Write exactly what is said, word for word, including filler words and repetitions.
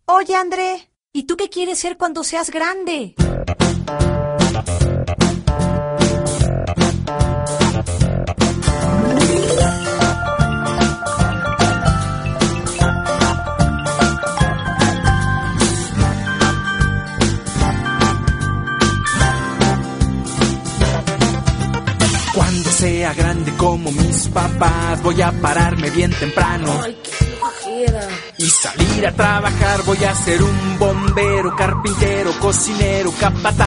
Oye, André, ¿y tú qué quieres ser cuando seas grande? Cuando sea grande como mis papás, voy a pararme bien temprano. Ay, qué flojera. Y salir a trabajar, voy a ser un bombero, carpintero, cocinero, capataz.